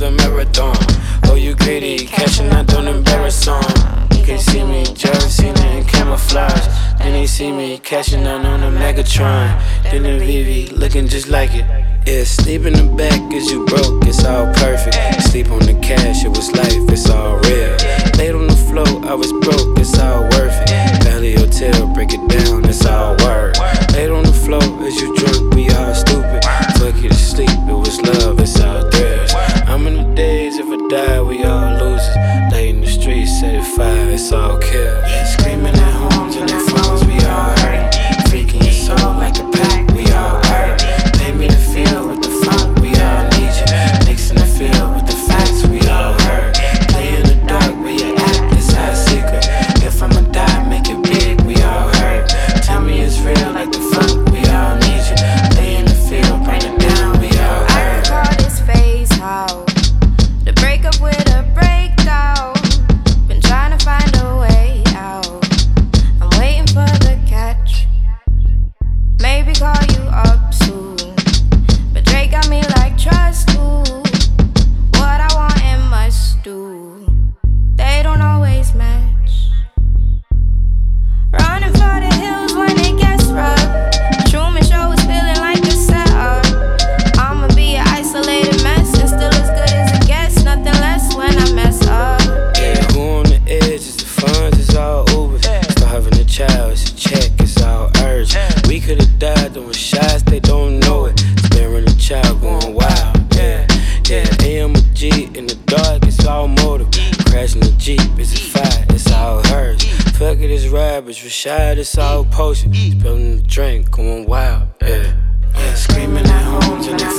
the marathon. Oh, you greedy, cashing out, don't embarrass on. You can see me, jealousy and camouflage. Then they see me cashing out on the Megatron. Then the VV looking just like it. Yeah, sleep in the back cause you broke, it's all perfect. Sleep on the cash, it was life, it's all real. Laid on the floor, I was broke, it's all worth it. Valley Hotel, break it down, it's all word. Laid on the floor, as you drunk, we all stupid. Fuck you to sleep, it was love, it's all thrills. I'm in the days, if I die, we all losers. Lay in the streets, set it fire, it's all kill. Screaming at homes and their phones, we all hurt. Freaking your soul like a pack, we all hurt. Pay me to feel with the funk, we all need you. Mixing the field with the facts, we all heard. Play in the dark, where you at, it's our secret. If I'ma die, make it big, we all heard. Tell me it's real like the funk, we all need you. Lay in the field, bring it down, we all heard. I can call this phase out, the breakup with a breakdown. Been trying to find a way out, I'm waiting for the catch. Maybe call you up soon, but Drake got me like trust too. What I want and must do, they don't always match. Running for the hills when it gets rough. Truman Show is feeling like a setup. I'ma be an isolated mess and still as good as it gets. Nothing less when I mess up. Yeah, who on the edge is the funds, it's all Uber. Start having a child, it's a check, it's all urgent. We could've died doing shots, they don't know it. Sparing a child going wild, yeah. AM a G in the dark, it's all motive. Crashing the Jeep, it's a fire, it's all hers. Fuck it, it's rabbits, Rashad, it's all potion. Spilling the drink, going wild, yeah. Screaming at homes and their